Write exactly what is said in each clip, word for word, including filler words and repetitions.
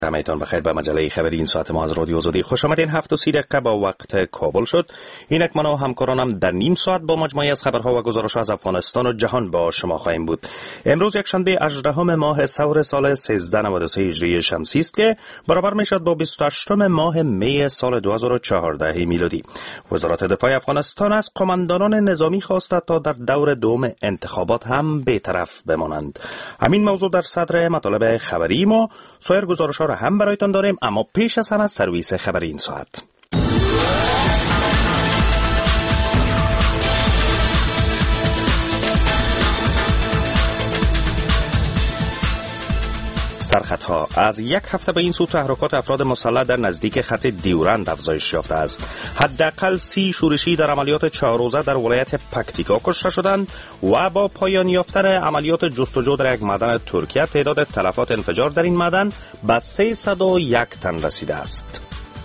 همه‌تان بخیر به مجله خبری این ساعت ما از رادیو آزادی خوش آمدین. هفت و سی دقیقه با وقت کابل شد. اینک من و همکارانم در نیم ساعت با مجموعه از خبرها و گزارش‌ها از افغانستان و جهان با شما خواهیم بود. امروز یک شنبه هجدهم ماه ثور سال سیزده نود و سه هجری شمسی است که برابر میشد با بیست و هشتم ماه می سال دو هزار و چهارده میلادی. وزارت دفاع افغانستان از قماندانان نظامی خواسته تا در دور دوم انتخابات هم بی‌طرف بمانند. همین موضوع در صدر مطالب خبری ما. سایر گزارش‌ها را هم برایتان داریم، اما پیش از همه سرویس خبری این ساعت. سرخطها: از یک هفته به این سو تحرکات افراد مسلح در نزدیک خط دیورند افزایش یافته است. حداقل سی شورشی در عملیات چهار روزه در ولایت پکتیکا کشته شدند و با پایان یافتن عملیات جستجو در یک معدن ترکیه تعداد تلفات انفجار در این معدن به سیصد و یک تن رسیده است.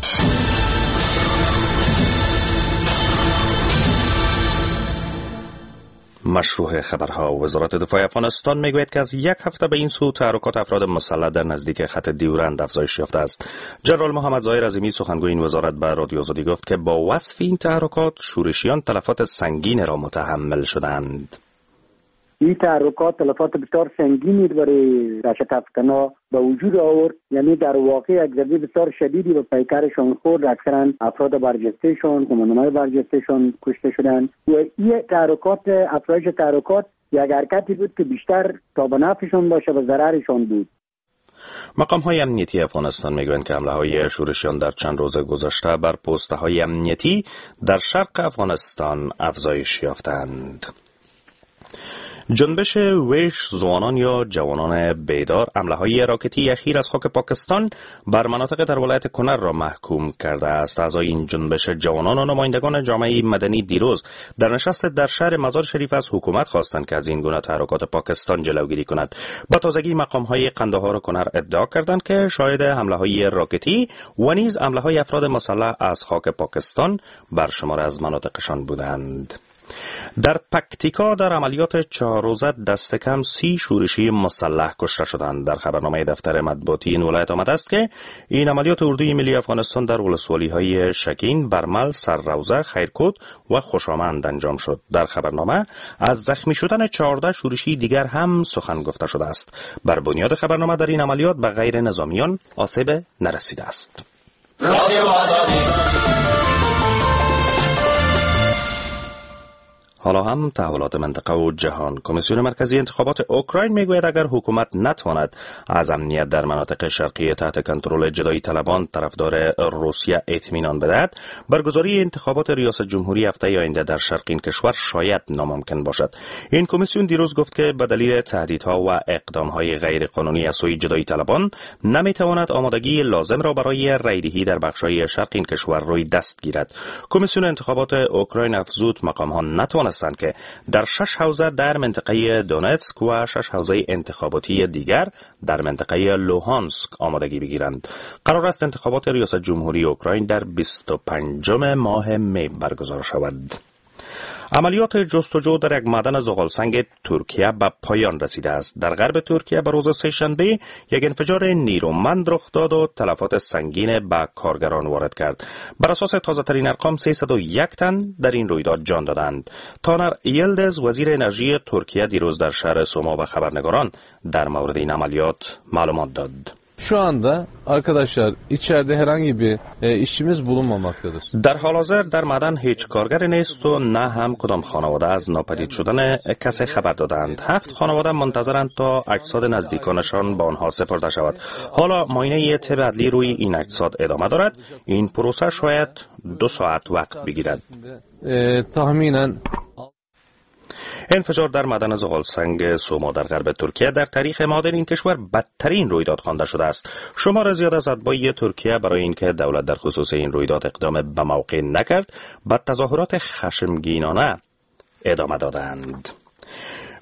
مشروع خبرها: وزارت دفاع افغانستان میگوید که از یک هفته به این سو تحرکات افراد مسلح در نزدیک خط دیورند افزایش یافته است. جنرال محمد ظاهر عظیمی سخنگوی این وزارت به رادیو آزادی گفت که با وصف این تحرکات شورشیان تلفات سنگین را متحمل شدند. این تحرکات تلفات بسیار سنگینی برای دهشت افکنها به وجود آورد، یعنی در واقع یک ضربه بسیار شدیدی به پیکرشان خورد. اکثرا افراد برجستهشان، قماندانان برجستهشان کشته شدند و این تحرکات، افزایش تحرکات یک حرکتی بود که بیشتر تا به نفعشان باشه و ضررشان بود. مقام های امنیتی افغانستان میگویند که حمله های شورشیان در چند روز گذشته بر پست های امنیتی در شرق افغانستان افزایش یافتند. جنبش ویش زوانان یا جوانان بیدار حمله‌های راکتی اخیر از خاک پاکستان بر مناطق در ولایت کنر را محکوم کرده است. اعضای این جنبش جوانان و نمایندگان جامعه مدنی دیروز در نشست در شهر مزار شریف از حکومت خواستند که از این گونه تحرکات پاکستان جلوگیری کند. با تازگی مقام‌های قندهار و کنر ادعا کردند که شاهد حمله‌های راکتی و نیز حمله‌های افراد مسلح از خاک پاکستان بر شمار از مناطقشان بودند. در پکتیکا در عملیات چهار روزه دست کم سی شورشی مسلح کشته شدند. در خبرنامه دفتر مطبوعاتی این ولایت آمده است که این عملیات اردوی ملی افغانستان در ولسوالی‌های شکین، برمل، سرروزه، خیرکوت و خوشامند انجام شد. در خبرنامه از زخمی شدن چهارده شورشی دیگر هم سخن گفته شده است. بر بنیاد خبرنامه در این عملیات به غیر نظامیان آسیب نرسیده است. حالا هم تحولات منطقه و جهان. کمیسیون مرکزی انتخابات اوکراین میگوید اگر حکومت نتواند از امنیت در مناطق شرقی تحت کنترل جدایی طلبان طرفدار روسیه اطمینان بدهد، برگزاری انتخابات ریاست جمهوری هفته آینده در شرق این کشور شاید ناممکن باشد. این کمیسیون دیروز گفت که به دلیل تهدیدها و اقدامهای غیر قانونی از سوی جدایی طلبان نمیتواند آمادگی لازم را برای رایدهی در بخش‌های شرق این کشور روی دست گیرد. کمیسیون انتخابات اوکراین افزود مقام‌ها نتوانند که در شش حوزه در منطقه دونتسک و شش حوزه انتخاباتی دیگر در منطقه لوهانسک آمادگی بگیرند. قرار است انتخابات ریاست جمهوری اوکراین در بیست و پنجم ماه می برگزار شود. عملیات جستجو در یک معدن زغالسنگ ترکیه به پایان رسیده است. در غرب ترکیه به روز سه‌شنبه یک انفجار نیرومند رخ داد و تلفات سنگین به کارگران وارد کرد. بر اساس تازه‌ترین ارقام سیصد و یک تن در این رویداد جان دادند. تانر یلدز وزیر انرژی ترکیه دیروز در شهر سوما به خبرنگاران در مورد این عملیات معلومات داد. Şu anda arkadaşlar içeride herhangi bir e, işçimiz bulunmamaktadır. در حال حاضر در معدن هیچ کارگر نیست و نه هم کدام خانواده از ناپدید شدن کسی خبر دادند. هفت خانواده منتظرند تا اجساد نزدیکانشان به آنها سپرده شود. حالا معاینه طب عدلی روی این اجساد ادامه دارد. این پروسه شاید دو ساعت وقت بگیرد. E, tahminen انفجار در معدن زغالسنگ سوما در غرب ترکیه در تاریخ معادن این کشور بدترین رویداد خوانده شده است. شمار زیاد از اتباع ترکیه برای اینکه دولت در خصوص این رویداد اقدام به موقع نکرد، به تظاهرات خشمگینانه ادامه دادند.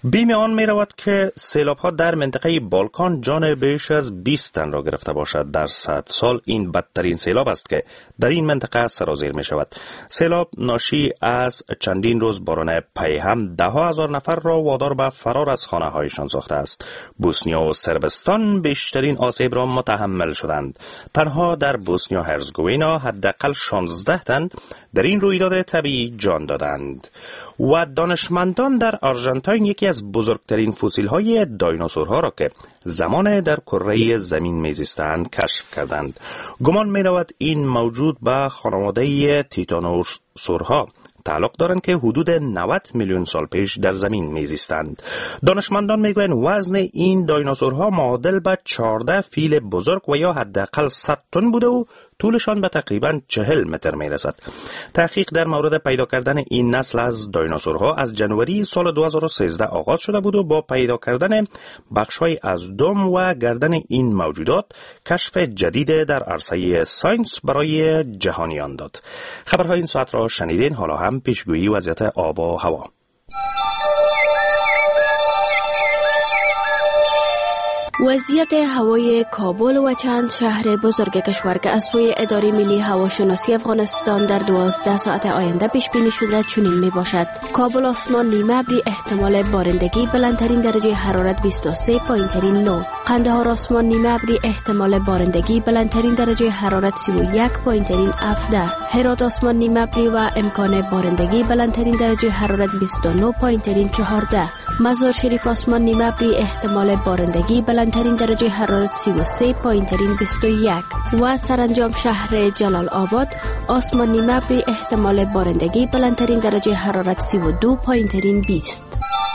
بیم آن می رود که سیلاب ها در منطقه بالکان جان بیش از بیست تن را گرفته باشد. در صد سال این بدترین سیلاب است که در این منطقه سرازیر می شود. سیلاب ناشی از چندین روز باران پیهم ده ها هزار نفر را وادار به فرار از خانه هایشان ساخته است. بوسنیا و سربستان بیشترین آسیب را متحمل شدند. تنها در بوسنیا هرزگوینا حداقل شانزده تن در این رویداد طبیعی جان دادند. و دانشمندان در آرژانتین یکی از بزرگترین فسیل های دایناسورها را که زمان در کره زمین میزیستند کشف کردند. گمان می رود این موجود به خانواده تیتانوسورها تعلق دارند که حدود نود میلیون سال پیش در زمین میزیستند. دانشمندان میگویند وزن این دایناسورها معادل به چهارده فیل بزرگ و یا حداقل صد تن بوده و طولشان به تقریبا چهل متر میرسد. تحقیق در مورد پیدا کردن این نسل از دایناسورها از جنوری سال دو هزار و سیزده آغاز شده بود و با پیدا کردن بخش‌های از دم و گردن این موجودات کشف جدید در عرصه ساینس برای جهانیان داد. خبرهای این ساعت را شنیدین. حالا هم پیشگویی وضعیت آب و هوا. وضعیت هوای کابل و چند شهر بزرگ کشور که از سوی اداره ملی هواشناسی افغانستان در دوازده ساعت آینده پیش بینی شده چنین می باشد: کابل آسمان نیمه ابری، احتمال بارندگی، بلندترین درجه حرارت بیست و سه، پایینترین نه. قندهار آسمان نیمه ابری، احتمال بارندگی، بلندترین درجه حرارت سی و یک، پایینترین هفده. هرات آسمان نیمه ابری و امکان بارندگی، بلندترین درجه حرارت بیست و نه، پایینترین چهارده. مزار شریف آسمان نیمه ابری، احتمال بارندگی، بلندترین درجه حرارت سی و سه، پایینترین بیست و یک. و سرانجام شهر جلال آباد آسمان نیمه ابری، احتمال بارندگی، بلندترین درجه حرارت سی و دو، پایینترین بیست.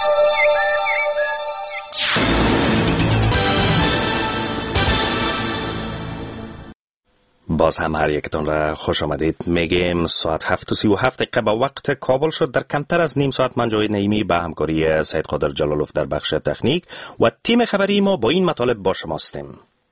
باز هم هر یکتان را خوش آمدید میگیم. ساعت هفت و سی و هفت دقیقه به وقت کابل شد. در کمتر از نیم ساعت من جاوید نعیمی به همکاری سید قادر جلالوف در بخش تکنیک و تیم خبری ما با این مطالب با شما هستیم.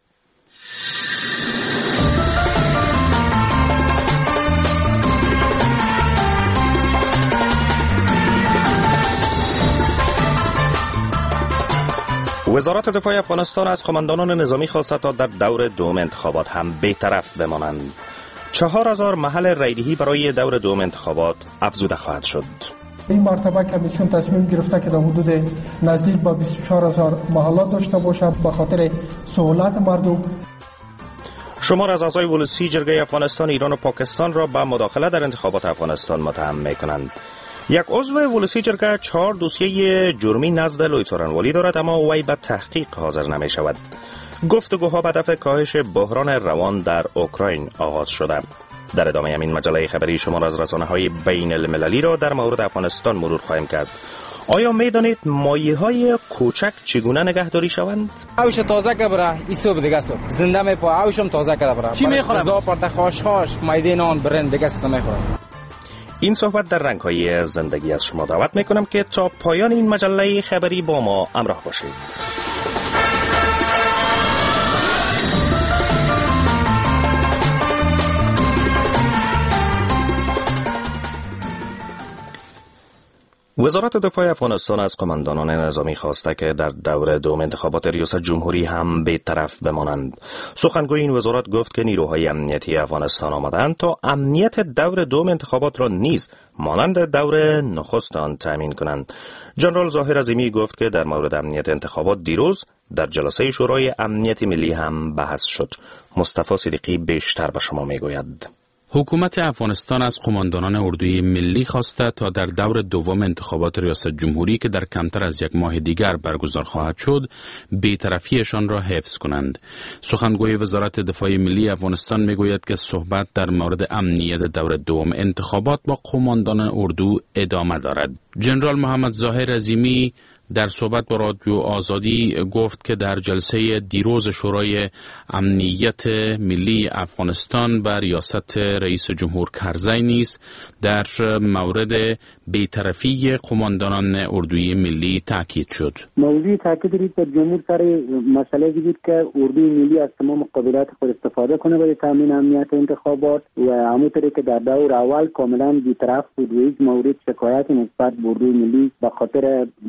وزارت دفاع افغانستان از قماندانان نظامی خواسته تا در دور دوم انتخابات هم بی‌طرف بمانند. چهار هزار محل رایدهی برای دور دوم انتخابات افزوده خواهد شد. این مرتبه کمیسیون تصمیم گرفته که در حدود نزدیک به بیست و چهار هزار محلات داشته باشد به خاطر سهولت مردم. شمار از اعضای ولسی جرگه افغانستان، ایران و پاکستان را به مداخله در انتخابات افغانستان متهم می‌کنند. یک عضو ولسی جرگه چهار دوسیه جرمی نزد لوی څارنوالي دارد اما وی به تحقیق حاضر نمی شود. گفتگوها به هدف کاهش بحران روان در اوکراین آغاز شده. در ادامه همین مجله خبری شما را از رسانه‌های بین المللی را در مورد افغانستان مرور خواهیم کرد. آیا میدانید مایه‌های کوچک چگونه نگهداری شوند؟ آوش تازه که بره این صبح دیگه صبح زنده میپا آوشم تازه که بره. چی میخورم؟ غذا پرت خاش خاش مایده نان برند دیگه است میخورم. این صحبت در رنگ‌های زندگی از شما دعوت میکنم که تا پایان این مجله خبری با ما همراه باشید. وزارت دفاع افغانستان از قماندانان نظامی خواسته که در دور دوم انتخابات ریاست جمهوری هم بی‌طرف بمانند. سخنگوی این وزارت گفت که نیروهای امنیتی افغانستان آمدند تا امنیت دور دوم انتخابات را نیز مانند دور نخست آن تامین کنند. جنرال ظاهر عظیمی گفت که در مورد امنیت انتخابات دیروز در جلسه شورای امنیت ملی هم بحث شد. مصطفی صدیقی بیشتر به شما میگوید. حکومت افغانستان از قماندانان اردوی ملی خواسته تا در دور دوم انتخابات ریاست جمهوری که در کمتر از یک ماه دیگر برگزار خواهد شد بی‌طرفیشان را حفظ کنند. سخنگوی وزارت دفاع ملی افغانستان میگوید که صحبت در مورد امنیت دور دوم انتخابات با قماندانان اردو ادامه دارد. جنرال محمد ظاهر عظیمی در صحبت با رادیو آزادی گفت که در جلسه دیروز شورای امنیت ملی افغانستان بر ریاست رئیس جمهور کرزی نیز در مورد بی‌طرفی قماندانان اردوی ملی تاکید شد. موضوع تاکید دارید که جمهور سر مسئله دیدید که اردوی ملی از تمام قدرات خود استفاده کنه برای تامین امنیت انتخابات و همونطوری که در دور اول کاملا بی‌طرف بود و هیچ مورد شکایت نسبت به اردوی ملی به خاطر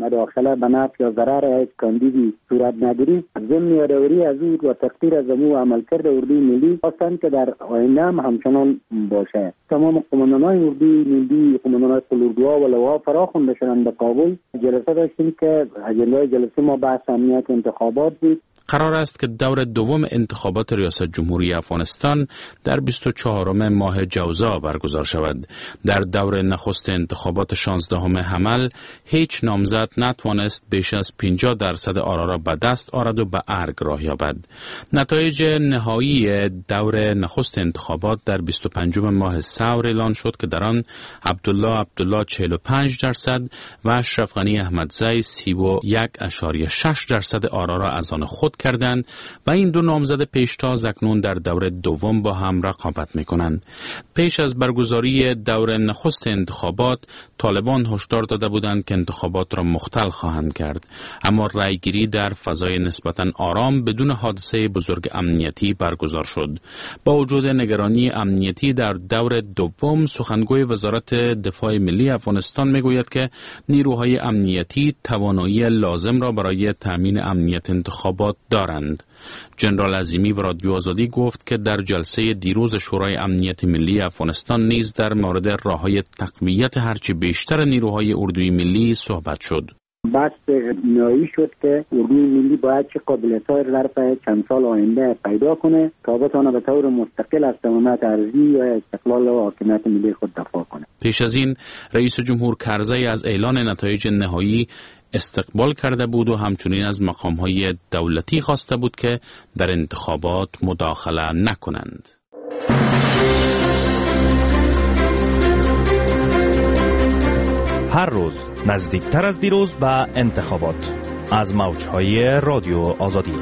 مداخله به نفع یا ضرر کاندیدی صورت نگیری، ضمن یادآوری از او و تقدیر از امو عملکرد اردوی ملی خواستند که در آینده هم همچنان باشه. تمام قماندانان اردوی ملی، قماندانان قلوردوها و لواها فرا خوانده شدند به کابل. جلسه داشتیم که اجنده جلسه ما بحث امنیت انتخابات بود. قرار است که دور دوم انتخابات ریاست جمهوری افغانستان در بیست و چهارم ماه جوزا برگزار شود. در دور نخست انتخابات شانزدهم حمل هیچ نامزد نتوانست بیش از پنجاه درصد آرا را به دست آرد و به ارگ راه یابد. نتایج نهایی دور نخست انتخابات در بیست و پنجم ماه ثور اعلان شد که در آن عبدالله عبدالله چهل و پنج درصد و اشرف غنی احمدزی سی و یک ممیز شش درصد آرا را از آن خود کردند و این دو نامزد پیشتاز اکنون در دور دوم با هم رقابت می‌کنند. پیش از برگزاری دور نخست انتخابات طالبان هشدار داده بودند که انتخابات را مختل خواهند کرد، اما رأیگیری در فضای نسبتاً آرام بدون حادثه بزرگ امنیتی برگزار شد. با وجود نگرانی امنیتی در دور دوم، سخنگوی وزارت دفاع ملی افغانستان میگوید که نیروهای امنیتی توانایی لازم را برای تامین امنیت انتخابات دارند. جنرال عظیمی به رادیو آزادی گفت که در جلسه دیروز شورای امنیت ملی افغانستان نیز در مورد راههای تقویت هرچی بیشتر نیروهای اردوی ملی صحبت شد. بحث نهایی شد که اردوی ملی باید چه قابلیت‌هایی را در چند سال آینده پیدا کنه تا بتونه به طور مستقل از تمامیت ارضی یا استقلال و حاکمیت ملی خود دفاع کنه. پیش از این رئیس جمهور کرزی از اعلان نتایج نهایی استقبال کرده بود و همچنین از مقام‌های دولتی خواسته بود که در انتخابات مداخله نکنند. هر روز نزدیکتر از دیروز به انتخابات از موج‌های رادیو آزادی.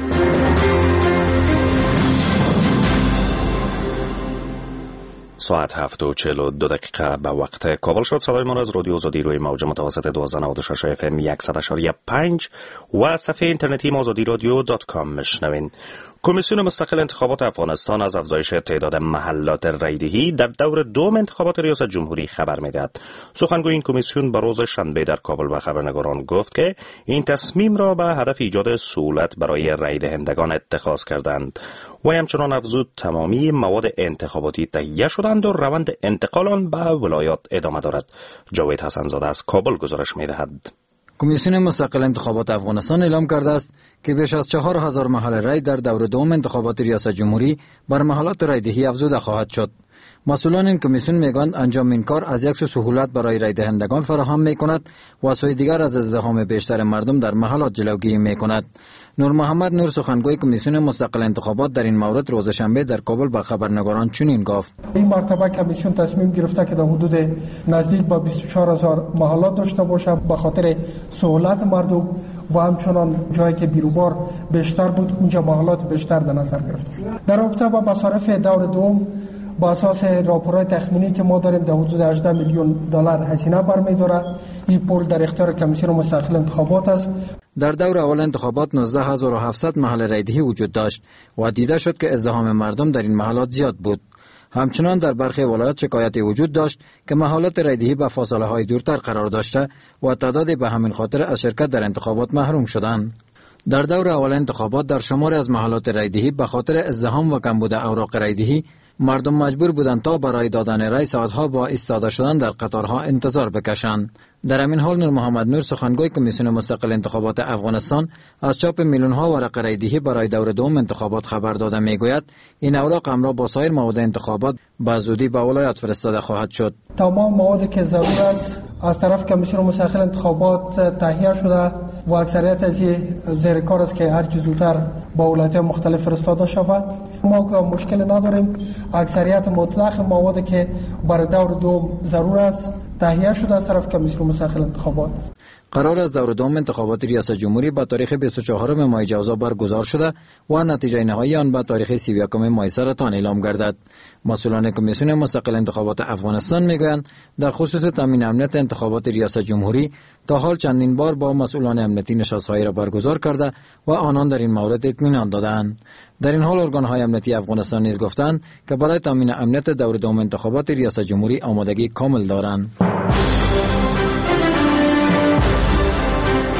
ساعت هفت و چهل و دو دقیقه به وقت کابل شد. صدای ما را از رادیو آزادی روی موج متوسط دوازده نود و شش اف ام صد و پنج و صفحه اینترنتی آزادی رادیو دات کام میشنوین. کمیسیون مستقل انتخابات افغانستان از افزایش تعداد محلات رایدهی در دور دوم انتخابات ریاست جمهوری خبر میدهد. سخنگوی این کمیسیون به روز شنبه در کابل به خبرنگاران گفت که این تصمیم را به هدف ایجاد سهولت برای رای دهندگان اتخاذ کردند و همچنان افزود تمامی مواد انتخاباتی تهیه شدند و روند انتقال آن به ولایات ادامه دارد. جاوید حسن‌زاده از کابل گزارش میدهد. کمیسیون مستقل انتخابات افغانستان اعلام کرده است که بیش از چهار هزار محل رای در دور دوم انتخابات ریاست جمهوری بر محلات رایدهی افزوده خواهد شد. مسئولان این کمیسیون میگویند انجام این کار از یک سو سهولت برای رای دهندگان فراهم میکند و سوی دیگر از ازدحام بیشتر مردم در محلات جلوگیری میکند. نور محمد نور سخنگوی کمیسیون مستقل انتخابات در این مورد روز شنبه در کابل به خبرنگاران چنین گفت: این مرتبه کمیسیون تصمیم گرفته که در حدود نزدیک به بیست و چهار هزار محلات داشته باشد به خاطر سهولت مردم و همچنان جایی که بیروبار بیشتر بود اونجا محلات بیشتر در نظر گرفته شد. در رابطه با مصارف دور دوم با اساس راپورهای تخمینی که ما داریم در حدود هجده میلیون دلار هزینه برمی‌دارد. این پول در اختیار کمیسیون مستقل انتخابات است. در دور اول انتخابات نوزده هزار و هفتصد محل رایدهی وجود داشت و دیده شد که ازدحام مردم در این محلات زیاد بود. همچنان در برخی ولایات شکایتی وجود داشت که محلات رایدهی به فاصله های دورتر قرار داشته و تعدادی به همین خاطر از شرکت در انتخابات محروم شدند. در دور اول انتخابات در شماری از محلات رایدهی به خاطر ازدحام و کمبود اوراق رایدهی مردم مجبور بودند تا برای دادن رای ساعتها با ایستاده شدن در قطارها انتظار بکشند. در همین حال نور محمد نور سخنگوی کمیسیون مستقل انتخابات افغانستان از چاپ میلیون ها ورق رایدهی برای دور دوم انتخابات خبر داده میگوید این اوراق همراه با سایر مواد انتخابات به زودی به ولایات فرستاده خواهد شد. تمام موادی که ضرور است از طرف کمیسیون مستقل انتخابات تهیه شده و اکثریت از زیر کار است که هر چه زودتر با ولایات مختلف فرستاده شود. ما مشکل نداریم. اکثریت مطلق موادی که برای دور دوم ضرور است تهیه شده از طرف کمیسیون مستقل انتخابات. قرار است دور دوم انتخابات ریاست جمهوری به تاریخ بیست و چهارم ماه جوزا برگزار شده و نتیجه نهایی آن به تاریخ سی و یکم ماه سرطان اعلام گردد. مسئولان کمیسیون مستقل انتخابات افغانستان میگویند در خصوص تامین امنیت انتخابات ریاست جمهوری تا حال چندین بار با مسئولان امنیتی نشست‌هایی را برگزار کرده و آنان در این مورد اطمینان دادند. در این حال ارگان‌های امنیتی افغانستان نیز گفتند که برای تامین امنیت دور دوم انتخابات ریاست جمهوری آمادگی کامل دارند.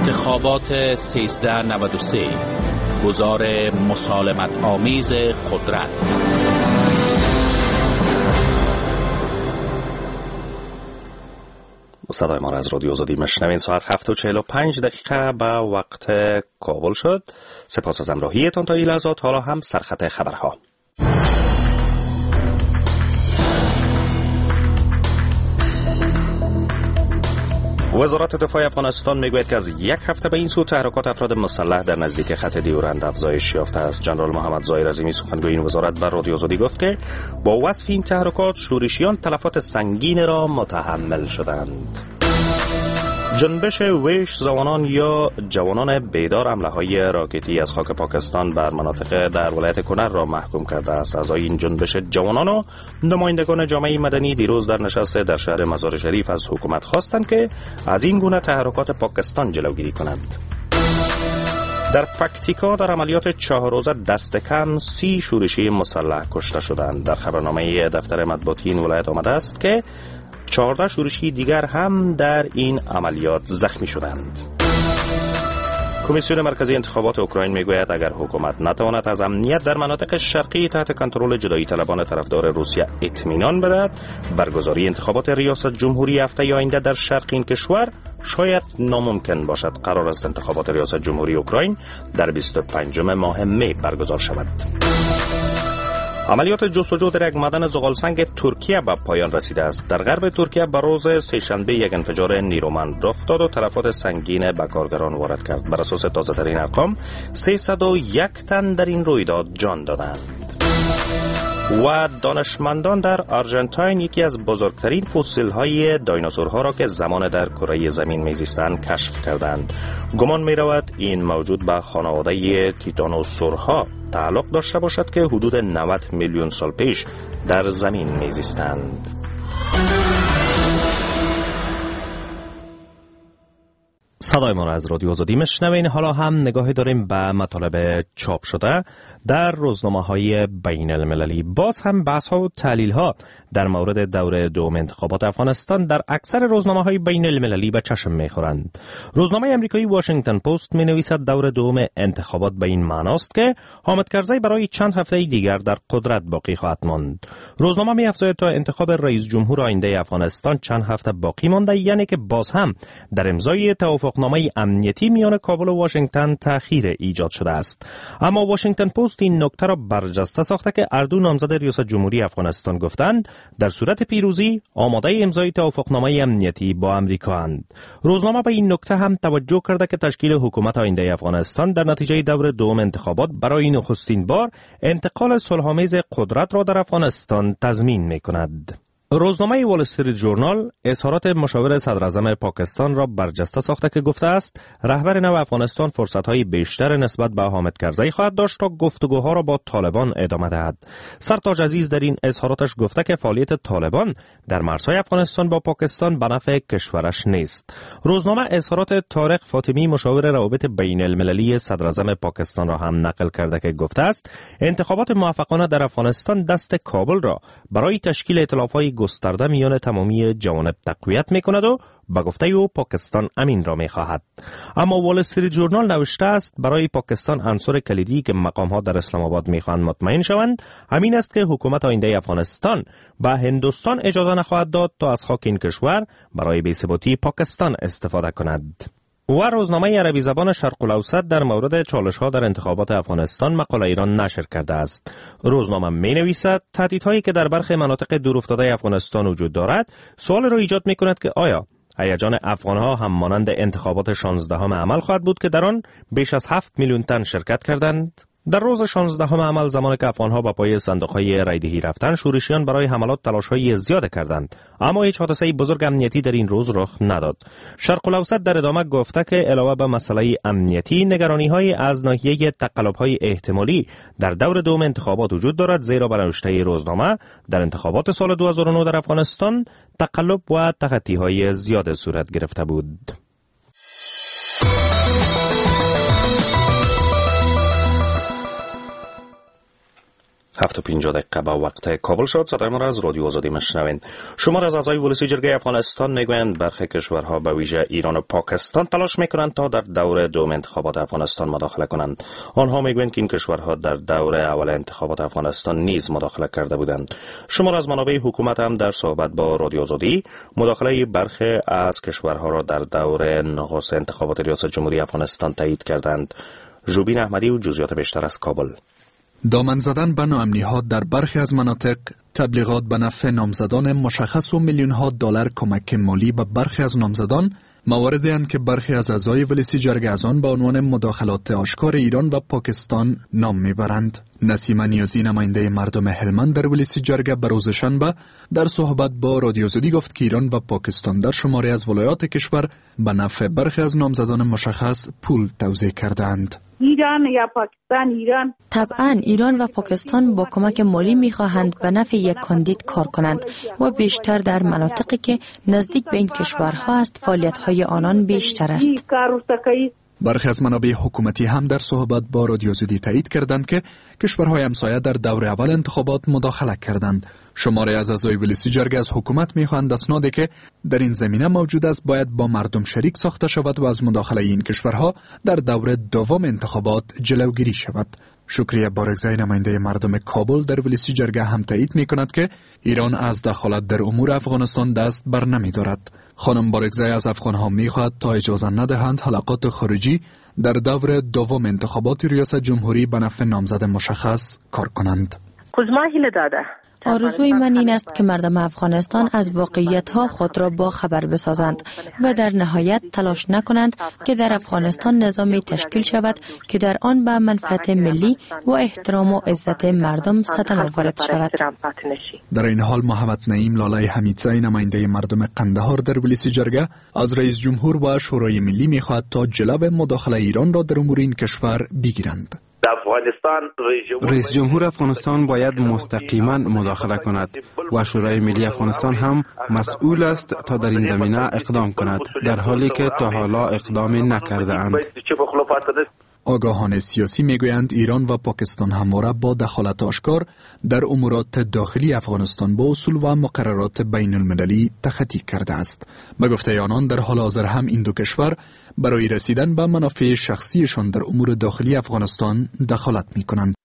انتخابات سیزده نود و سه، گذار مسالمت آمیز قدرت. صدای ما را از رادیو آزادی میشنوین. ساعت هفت و چهل و پنج دقیقه به وقت کابل شد. سپاس از همراهیتان تا این لحظات. حالا هم سرخط خبرها. وزارت دفاع افغانستان میگوید که از یک هفته به این سو تحرکات افراد مسلح در نزدیک خط دیورند افزایش یافته است. جنرال محمد ظاهر عظیمی سخنگوی این وزارت بر رادیو آزادی گفت که با وصف این تحرکات شورشیان تلفات سنگین را متحمل شدند. جنبش ویش زوانان یا جوانان بیدار حمله های راکتی از خاک پاکستان بر مناطق در ولایت کنر را محکوم کرده است. اعضای این جنبش جوانان و نمایندگان جامعه مدنی دیروز در نشست در شهر مزار شریف از حکومت خواستند که از این گونه تحرکات پاکستان جلوگیری کند. در پکتیکا در عملیات چهار روزه دست کم سی شورشی مسلح کشته شدند. در خبرنامه دفتر مطبوعاتی این ولایت آمده است که چهارده شورشی دیگر هم در این عملیات زخمی شدند. کمیسیون مرکزی انتخابات اوکراین میگوید اگر حکومت نتواند از امنیت در مناطق شرقی تحت کنترل جدایی طلبان طرفدار روسیه اطمینان بدهد، برگزاری انتخابات ریاست جمهوری هفته آینده در شرق این کشور شاید ناممکن باشد. قرار است انتخابات ریاست جمهوری اوکراین در بیست و پنجم ماه می برگزار شود. عملیات جستجو در یک معدن زغالسنگ ترکیه به پایان رسیده است. در غرب ترکیه به روز سه‌شنبه یک انفجار نیرومند رخ داد و تلفات سنگین به کارگران وارد کرد. بر اساس تازه‌ترین ارقام سیصد و یک تن در این رویداد جان دادند. و دانشمندان در آرژانتین یکی از بزرگترین فسیل‌های دایناسورها را که زمان در کره زمین می‌زیستند کشف کردند. گمان می‌رود این موجود به خانواده تیتانوسورها تعلق داشته باشد که حدود نود میلیون سال پیش در زمین می‌زیستند. صدای ما را از رادیو آزادی میشنوین. حالا هم نگاهی داریم به مطالب چاپ شده در روزنامه‌های بین المللی. باز هم بحث‌ها و تحلیل‌ها در مورد دور دوم انتخابات افغانستان در اکثر روزنامه‌های بین المللی به چشم می‌خورند. روزنامه آمریکایی واشنگتن پست می‌نویسد دور دوم انتخابات به این معناست که حامد کرزی برای چند هفته دیگر در قدرت باقی خواهد ماند. روزنامه می‌افزاید تا انتخاب رئیس جمهور آینده افغانستان چند هفته باقی مانده، یعنی که باز هم در امضای توافقنامه امنیتی میان کابل و واشنگتن تأخیر ایجاد شده است. اما واشنگتن پست این نکته را برجسته ساخته که اردو نامزد ریاست جمهوری افغانستان گفتند در صورت پیروزی آماده امضای توافقنامه امنیتی با امریکا اند. روزنامه به این نکته هم توجه کرده که تشکیل حکومت آینده افغانستان در نتیجه دور دوم انتخابات برای نخستین بار انتقال صلح‌آمیز قدرت را در افغانستان تضمین می‌کند. روزنامه وال استریت ژورنال اظهارات مشاور صدراعظم پاکستان را برجسته ساخته که گفته است رهبر نو افغانستان فرصت‌های بیشتر نسبت به حامد کرزی خواهد داشت تا گفتگوها را با طالبان ادامه دهد. سرتاج عزیز در این اظهاراتش گفته که فعالیت طالبان در مرزهای افغانستان با پاکستان به نفع کشورش نیست. روزنامه اظهارات طارق فاطمی مشاور روابط بین المللی صدراعظم پاکستان را هم نقل کرده که گفته است انتخابات موفقانه در افغانستان دست کابل را برای تشکیل ائتلاف‌های گسترده میان تمامی جوانب تقویت میکند و با گفته او پاکستان امین را میخواهد. اما وال استریت ژورنال نوشته است برای پاکستان عنصر کلیدی که مقام‌ها در اسلام آباد میخواهند مطمئن شوند همین است که حکومت آینده افغانستان به هندوستان اجازه نخواهد داد تا از خاک این کشور برای بی‌ثباتی پاکستان استفاده کند. و روزنامه عربی زبان شرق الاوسط در مورد چالش‌ها در انتخابات افغانستان مقاله ایران نشر کرده است. روزنامه می‌نویسد تهدیدهایی که در برخی مناطق دورافتاده افغانستان وجود دارد سوال را ایجاد می‌کند که آیا هیجان افغان‌ها هم مانند انتخابات شانزدهم عمل خواهد بود که در آن بیش از هفت میلیون تن شرکت کردند؟ در روز شانزدهم عمل زمانی که افغان‌ها به پای صندوق‌های رایدهی رفتن شورشیان برای حملات تلاش‌های زیاد کردند، اما هیچ حادثه بزرگ امنیتی در این روز رخ نداد. شرق الاوسط در ادامه گفته که علاوه بر مسئله امنیتی نگرانی‌های از ناحیه تقلب‌های احتمالی در دور دوم انتخابات وجود دارد، زیرا به نوشته روزنامه در انتخابات سال دو هزار و نه در افغانستان تقلب و تخطی‌های زیاد صورت گرفته بود. هفت و پنجاه دقیقه با وقت کابل شد. صدای ما را از رادیو آزادی میشنوین. شمار از اعضای ولسی جرگه افغانستان میگویند برخی کشورها به ویژه ایران و پاکستان تلاش میکنند تا در دور دوم انتخابات افغانستان مداخله کنند. آنها میگویند که این کشورها در دور اول انتخابات افغانستان نیز مداخله کرده بودند. شمار از منابع حکومت هم در صحبت با رادیو آزادی مداخله برخی از کشورها را در دور نخست انتخابات ریاست جمهوری افغانستان تایید کردند. ژوبین احمدی و جزئیات بیشتر از کابل. دامن زدن به ناامنی‌ها در برخی از مناطق، تبلیغات به نفع نامزدان مشخص و میلیون‌ها دلار کمک مالی به برخی از نامزدان مواردی اند که برخی از اعضای ولسی جرگه از آن به عنوان مداخلات آشکار ایران و پاکستان نام میبرند. نسیم نیازی نماینده مردم هلمند در ولسی جرگه به روز شنبه در صحبت با رادیو آزادی گفت که ایران و پاکستان در شماری از ولایات کشور به نفع برخی از نامزدان مشخص پول توزیع کردند. ایران یا پاکستان ایران طبعا ایران و پاکستان با کمک مالی میخواهند به نفع یک کاندید کار کنند و بیشتر در مناطقی که نزدیک به این کشورها است فعالیت‌های آنان بیشتر است. برخی از منابع حکومتی هم در صحبت با رادیو آزادی تایید کردند که کشورهای همسایه در دور اول انتخابات مداخله کردند. شماری از اعضای ولسی جرگه از حکومت می‌خواهند اسنادی که در این زمینه موجود است باید با مردم شریک ساخته شود و از مداخله این کشورها در دور دوم انتخابات جلوگیری شود. شکریه بارگزای نماینده مردم کابل در ولسی جرگه هم تایید می‌کند که ایران از دخالت در امور افغانستان دست بر نمی‌دارد. خانم بارگزای از افغان‌ها می‌خواهد تا اجازه ندهند حلقات خارجی در دور دوم انتخابات ریاست جمهوری به نفع نامزد مشخص کار کنند. آرزوی من این است که مردم افغانستان از واقعیت‌ها خود را با خبر بسازند و در نهایت تلاش نکنند که در افغانستان نظامی تشکیل شود که در آن به منفعت ملی و احترام و عزت مردم صدمه وارد شود. در این حال محمد نعیم لالای حمیدزی نماینده مردم قندهار در ولسی جرگه از رئیس جمهور و شورای ملی می‌خواهد تا جلب مداخله ایران را در امور این کشور بگیرند. رئیس جمهور افغانستان باید مستقیما مداخله کند و شورای ملی افغانستان هم مسئول است تا در این زمینه اقدام کند، در حالی که تا حالا اقدام نکرده اند. آگاهان سیاسی میگویند ایران و پاکستان همواره با دخالت آشکار در امورات داخلی افغانستان با اصول و مقررات بین المللی تخطی کرده است. به گفته آنان در حال حاضر هم این دو کشور برای رسیدن به منافع شخصیشان در امور داخلی افغانستان دخالت می کنند.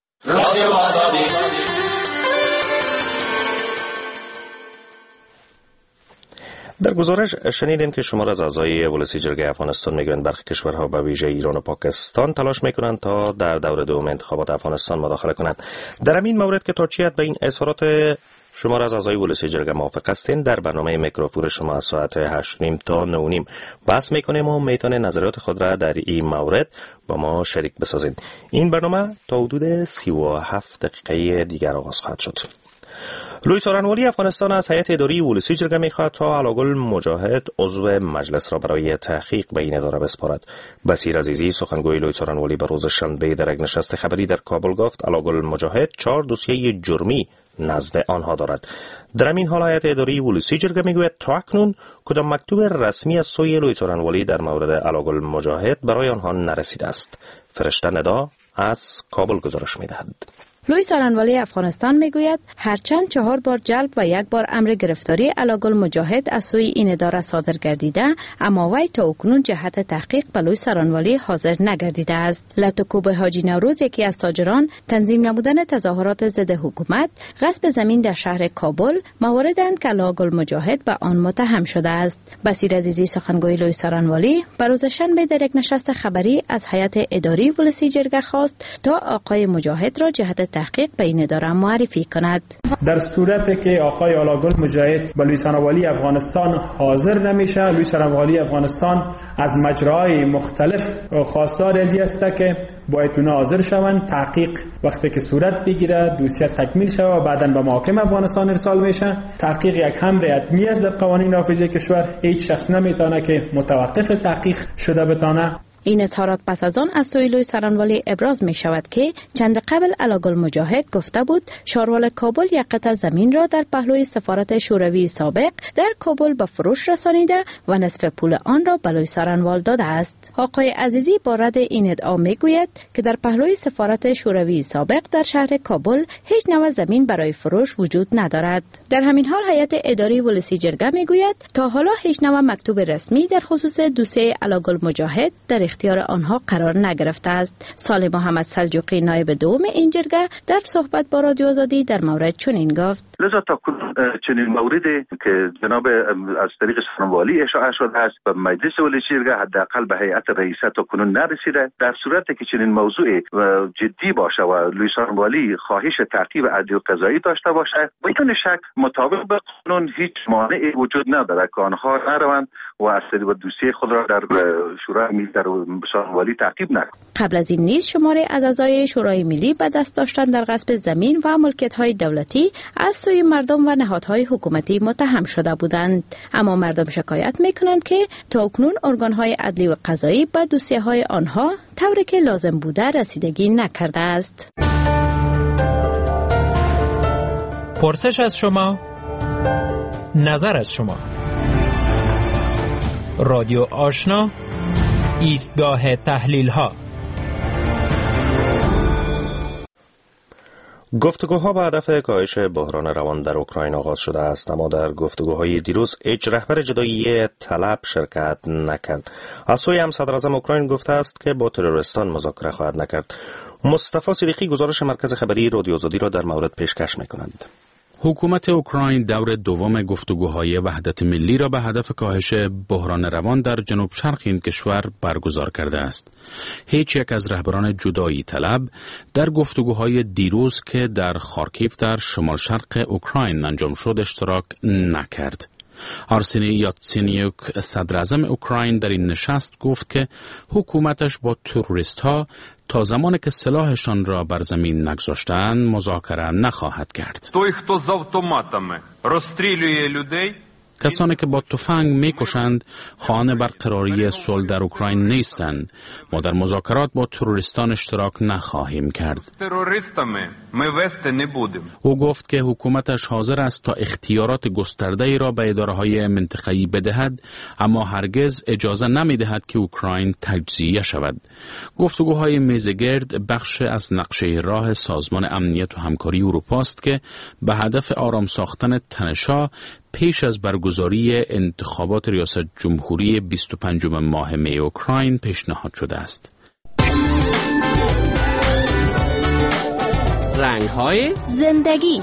در گزارش شنیدیم که شمار از اعضای ولسی جرگه افغانستان میگویند برخی کشورها به ویژه ایران و پاکستان تلاش میکنند تا در دور دوم انتخابات افغانستان مداخله کنند. در همین مورد که تا چی حد به این اظهارات شمار از اعضای ولسی جرگه موافق هستین، در برنامه میکروفون شما از ساعت هشت و نیم تا نه و نیم بحث میکنیم و میتونه نظریات خود را در این مورد با ما شریک بسازین. این برنامه تا حدود سی و هفت دقیقه دیگر آغاز خواهد شد. لوی څارنوالی افغانستان از هیئت اداری ولسی جرگه میخواهد تا علاگل مجاهد عضو مجلس را برای تحقیق به این اداره بسپارد. بصیر عزیزی سخنگوی لوی څارنوالی به روز شنبه در یک نشست خبری در کابل گفت علاگل مجاهد چهار دوسیه جرمی نزد آنها دارد. در این حال هیئت اداری ولسی جرگه میگوید تا اکنون کدام مکتوب رسمی از سوی لوی څارنوالی در مورد علاگل مجاهد برای آنها نرسیده است. فرشته ندا از کابل گزارش میدهد. لوی څارنوالی افغانستان میگوید هرچند چهار بار جلب و یک بار امر گرفتاری علاگل مجاهد از سوی این اداره صادر گردیده، اما وی تا اکنون جهت تحقیق به لوی څارنوالی حاضر نگردیده است. لطوکوب حاجی نوروز یکی از تاجران تنظیم نمودن تظاهرات ضد حکومت، غصب زمین در شهر کابل مواردند که علاگل مجاهد به آن متهم شده است. بصیر عزیزی سخنگوی لوی څارنوالی به روز شنبه در یک نشست خبری از هیئت اداری ولسی جرگه خواست تا آقای مجاهد را جهت تحقیق به این اداره معرفی کند. در صورتی که آقای علاگل مجاهد به لوی څارنوالی افغانستان حاضر نمیشه، لوی څارنوالی افغانستان از مجراهای مختلف خواستار ازی است که باید اونا حاضر شوند. تحقیق وقتی که صورت بگیره، دوسیه تکمیل شود و بعداً به محاکم افغانستان ارسال میشه. تحقیق یک امر حتمی است در قوانین نافذه کشور. هیچ شخص نمیتونه که متوقف تحقیق شده بتانه. این اظهارات پس از آن از سوی لوی سرانوالی ابراز می شود که چند قبل علاگل مجاهد گفته بود شاروال کابل یک قطعه زمین را در پهلوی سفارت شوروی سابق در کابل به فروش رسانیده و نصف پول آن را به لوی سرانوال داده است. آقای عزیزی با رد این ادعا می گوید که در پهلوی سفارت شوروی سابق در شهر کابل هیچ نوع زمین برای فروش وجود ندارد. در همین حال هیئت اداری ولسی جرگه می گوید تا حالا هیچ نوع مکتوب رسمی در خصوص دوسیه علاگل مجاهد در اختیار آنها قرار نگرفته است. سال محمد سلجوقی نایب دوم این جرگه در صحبت با رادیو آزادی در مورد چنین گفت: لذا تا چنین موردی که جناب از طریق سرانوالی اشاعه شده است و مجلس ولسی جرگه حداقل به هیئت رئیسه تا کنون نرسیده. در صورتی که چنین موضوع جدی باشه و لوی سرانوالی خواهش تعقیب عدلی و قضایی داشته باشه، بدون شک مطابق به قانون هیچ مانعی وجود ندارد که آنها نروند و از طریق دوسیه خود را در شورای ملی در سرانوالی تعقیب نکنند. قبل از این نیز شماری از اعضای شورای ملی به دست داشتن در غصب زمین و ملکیت‌های دولتی از سوی مردم و نهادهای حکومتی متهم شده بودند، اما مردم شکایت می‌کنند که تا اکنون ارگان‌های عدلی و قضایی به دوسیه‌های آنها طوری که لازم بوده رسیدگی نکرده است. پرسش از شما، نظر از شما. رادیو آشنا، ایستگاه تحلیل ها. گفتگوها به هدف کاهش بحران روان در اوکراین آغاز شده است، اما در گفتگوهای دیروز هیچ رهبر جدایی طلب شرکت نکرد. از سوی هم صدر اعظم اوکراین گفته است که با تروریستان مذاکره خواهد نکرد. مصطفی صدیقی گزارش مرکز خبری رادیو آزادی را در مورد پیشکش می‌کند. حکومت اوکراین دور دوم گفتگوهای وحدت ملی را به هدف کاهش بحران روان در جنوب شرق این کشور برگزار کرده است. هیچ یک از رهبران جدایی طلب در گفتگوهای دیروز که در خارکیف در شمال شرق اوکراین انجام شد اشتراک نکرد. آرسنی یاتسینیوک صدر اعظم اوکراین در این نشست گفت که حکومتش با تروریست ها تا زمانی که سلاحشان را بر زمین نگذاشتند مذاکره نخواهد کرد. той, хто з автоматами розстрілює людей کسانی که با تفنگ میکشند خواهان برقراری صلح در اوکراین نیستند. ما در مذاکرات با تروریستان اشتراک نخواهیم کرد. او گفت که حکومتش حاضر است تا اختیارات گسترده‌ای را به اداره‌های منطقه‌ای بدهد، اما هرگز اجازه نمی‌دهد که اوکراین تجزیه شود. گفتگوهای میزگرد بخش از نقشه راه سازمان امنیت و همکاری اروپا است که به هدف آرام ساختن تنش‌ها پیش از برگزاری انتخابات ریاست جمهوری بیست و پنجم ماه می اوکراین پیشنهاد شده است. رنگ‌های زندگی.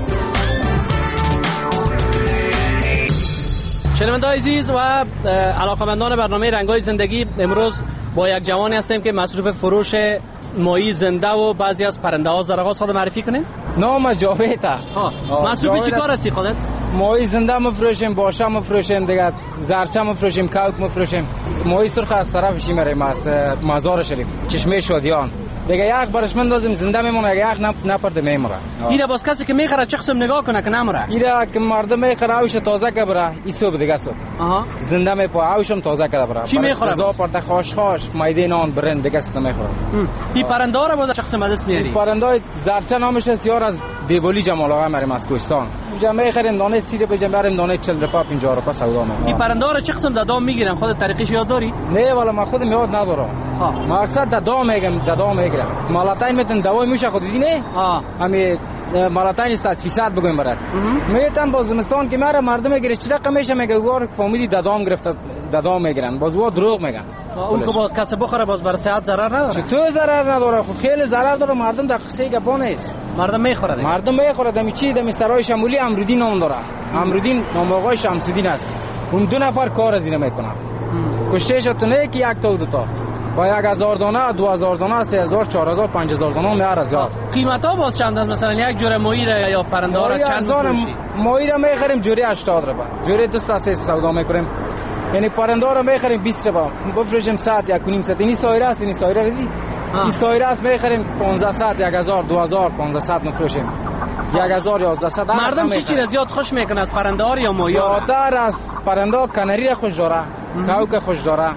شنونده‌های عزیز و علاقه‌مندان برنامه رنگ‌های زندگی، امروز با یک جوانی هستیم که مصروف فروش ماهی زنده و بعضی از پرنده‌ها است. در آغاز خود معرفی کنین. نام جاوید. ها مصروف چی کار هستی خودت؟ ماهی زنده مفروشیم، باشه مفروشیم، دیگه زرچه مفروشیم، کوک مفروشیم. ماهی سرخ از طرف شیمریم از مزار شریف، چشمه شادیان. دیگه یک برش مندازیم زنده میمونه، یک نپ نپرده میمونه. اینا باز کسی که میخره چه قسم نگاه کنه که نمره؟ اینا که مردم میخره اوش تازه که بره، این صبح دیگه صبح. آها. زنده میپا اوشم تازه که بره. چی میخوره؟ غذا پرت خوش خوش، مایده نان برند دیگه است میخوره. این پرنده ها رو باز چه قسم دست میاری؟ پرنده زرچه نامش است، یار از دیبولی جمال آقا مریم از کوهستان. جمع میخریم دانه سیر به جمع بریم دانه چهل روپا پنجاه روپا سودا میکنیم. این پرنده ها رو چه قسم دادام میگیرن؟ خودت طریقش یاد داری؟ نه والا من خودم یاد ندارم. ها مقصد دادام میگم، دادام میگیرم. مالاتین میتن دوای میشه خود دیدی ها همین مالاتین صد فیصد بگویم برات میتن با زمستان که میره مردم میگیره چه رقم میشه میگه وار فامیلی دادام گرفته دادام میگیرن، باز وا دروغ میگن. اون که باز کس بخوره باز بر صحت ضرر نداره. چطور ضرر نداره؟ خب خیلی ضرر داره. مردم در قصه گپا نیست. مردم میخوره. مردم میخوره. دمی چی دمی سرای شمولی امرودین نام داره. امرودین نام آقای شمس‌الدین است. اون دو نفر کار از اینا میکنن. کشتهش تو نه که یک تا دو تا با یک هزار دانه، دو هزار دانه، سه هزار، چهار هزار، پنج هزار دانه میار از یار. قیمت ها باز چند است؟ مثلا یک جوره ماهی را یا پرنده ها را چند میفروشی؟ ماهی را میخریم جوری هشتاد روپا، جوری دو سه سودا میکنیم. یعنی پرنده ها را میخریم بیست روپا، بفروشیم صد یک و نیم صد. این سایره است، این سایره رو دیدی؟ این سایره است میخریم پانصد، یک هزار، دو هزار، پانصد میفروشیم. یک هزار یازده صد. مردم چی چیز زیاد خوش میکنه از پرنده ها یا ماهی ها؟ زیادتر از پرنده ها کنری خوش داره، کوک خوش داره.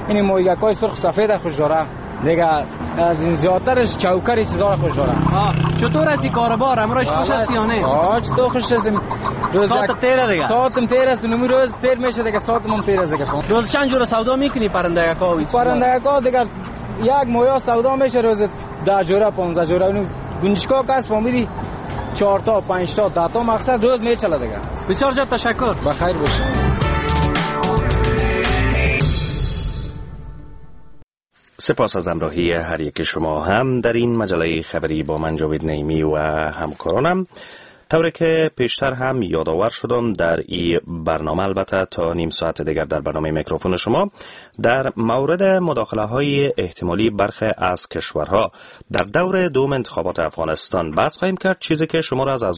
این مویگکای سرخ سفید خوش داره دیگه، از این زیادترش چوکر چیزا خوش داره. چطور از این کاربار امروز خوش است یا نه؟ آه چطور خوش است؟ روز ساعت تیره دیگه. ساعتم تیره است، نمی روز تیر میشه دیگه، ساعتم هم تیره است دیگه. روز چند جور سودا میکنی پرندگکا؟ پرندگکا دیگه یک مویا سودا میشه روز ده جوره پانزده جوره. اون گنجشکا کس فهمیدی چهار تا پنج تا ده تا مقصد روز میچله دیگه. بسیار زیاد تشکر. بخیر باشید. سپاس از همراهی هر یک شما هم در این مجله خبری با من جاوید نعیمی و همکارانم. طوری که پیشتر هم یادآور شدم در این برنامه، البته تا نیم ساعت دیگر در برنامه میکروفون شما در مورد مداخله های احتمالی برخی از کشورها در دور دوم انتخابات افغانستان بحث خواهیم کرد، چیزی که شما را از